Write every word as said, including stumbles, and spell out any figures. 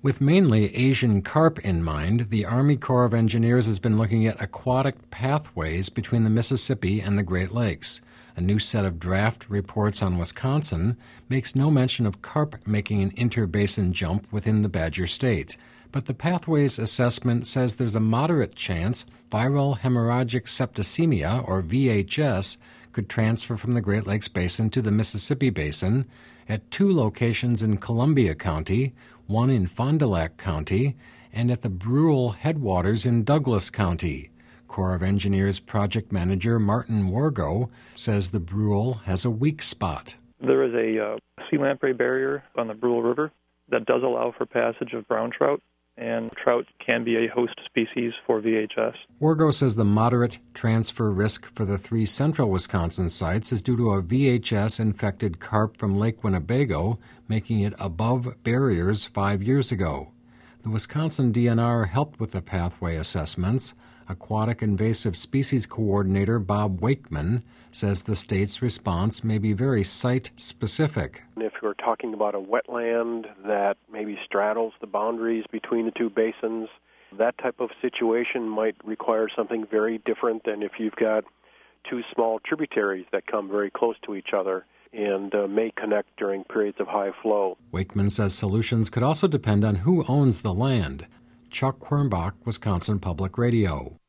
With mainly Asian carp in mind, the Army Corps of Engineers has been looking at aquatic pathways between the Mississippi and the Great Lakes. A new set of draft reports on Wisconsin makes no mention of carp making an interbasin jump within the Badger State. But the Pathways Assessment says there's a moderate chance viral hemorrhagic septicemia, or V H S, could transfer from the Great Lakes Basin to the Mississippi Basin at two locations in Columbia County, one in Fond du Lac County, and at the Brule headwaters in Douglas County. Corps of Engineers Project Manager Martin Wargo says the Brule has a weak spot. There is a uh, sea lamprey barrier on the Brule River that does allow for passage of brown trout, and trout can be a host species for V H S. Wargo says the moderate transfer risk for the three central Wisconsin sites is due to a V H S-infected carp from Lake Winnebago, making it above barriers five years ago. The Wisconsin D N R helped with the pathway assessments. Aquatic Invasive Species Coordinator Bob Wakeman says the state's response may be very site-specific. If we're talking about a wetland that maybe straddles the boundaries between the two basins, that type of situation might require something very different than if you've got two small tributaries that come very close to each other and uh, may connect during periods of high flow. Wakeman says solutions could also depend on who owns the land. Chuck Quirmbach, Wisconsin Public Radio.